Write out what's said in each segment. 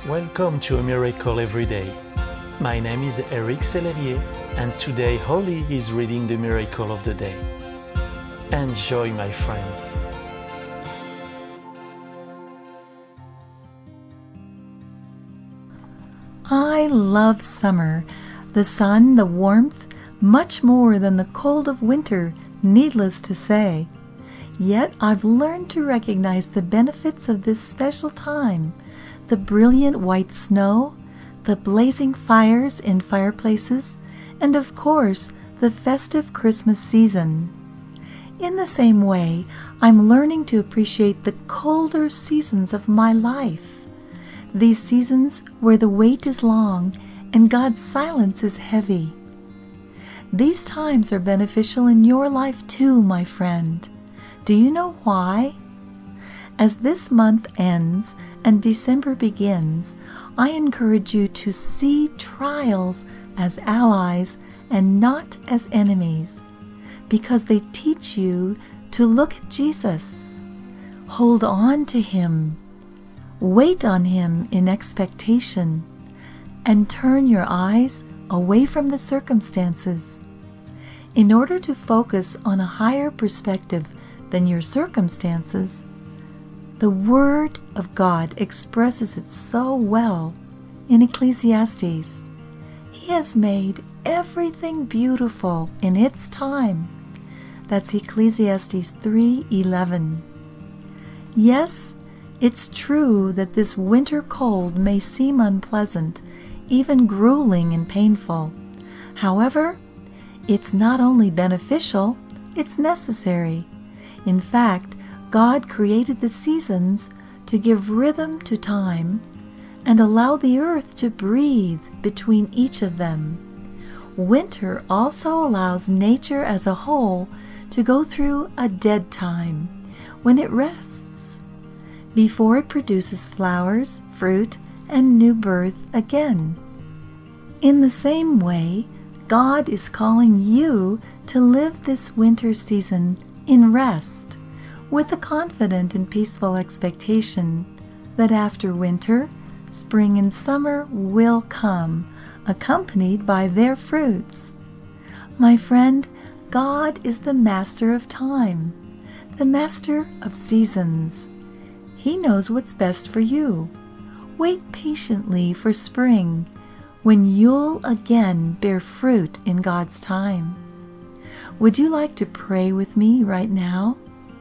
Welcome to A Miracle Every Day. My name is Eric Sellelier, and today Holly is reading the Miracle of the Day. Enjoy, my friend. I love summer, the sun, the warmth, much more than the cold of winter, needless to say. Yet I've learned to recognize the benefits of this special time, the brilliant white snow, the blazing fires in fireplaces, and of course, the festive Christmas season. In the same way, I'm learning to appreciate the colder seasons of my life. These seasons where the wait is long and God's silence is heavy. These times are beneficial in your life too, my friend. Do you know why? As this month ends and December begins, I encourage you to see trials as allies and not as enemies, because they teach you to look at Jesus, hold on to Him, wait on Him in expectation, and turn your eyes away from the circumstances. In order to focus on a higher perspective than your circumstances, the Word of God expresses it so well in Ecclesiastes. He has made everything beautiful in its time. That's Ecclesiastes 3:11. Yes, it's true that this winter cold may seem unpleasant, even grueling and painful. However, it's not only beneficial, it's necessary. In fact, God created the seasons to give rhythm to time and allow the earth to breathe between each of them. Winter also allows nature as a whole to go through a dead time when it rests before it produces flowers, fruit, and new birth again. In the same way, God is calling you to live this winter season in rest, with a confident and peaceful expectation that after winter, spring and summer will come, accompanied by their fruits. My friend, God is the master of time, the master of seasons. He knows what's best for you. Wait patiently for spring, when you'll again bear fruit in God's time. Would you like to pray with me right now?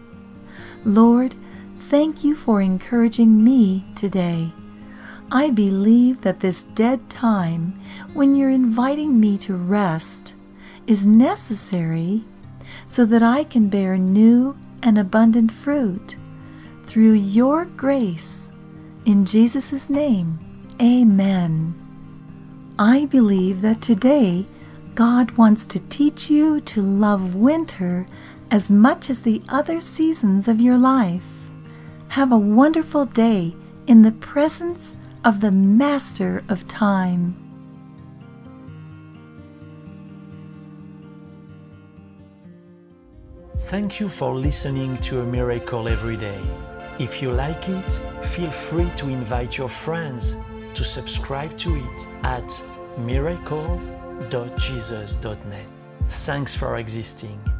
Lord, thank you for encouraging me today. I believe that this dead time, when you're inviting me to rest, is necessary so that I can bear new and abundant fruit. Through your grace, in Jesus' name, amen. I believe that today God wants to teach you to love winter as much as the other seasons of your life. Have a wonderful day in the presence of the Master of Time. Thank you for listening to A Miracle Every Day. If you like it, feel free to invite your friends to subscribe to it at miracle.jesus.net. Thanks for existing.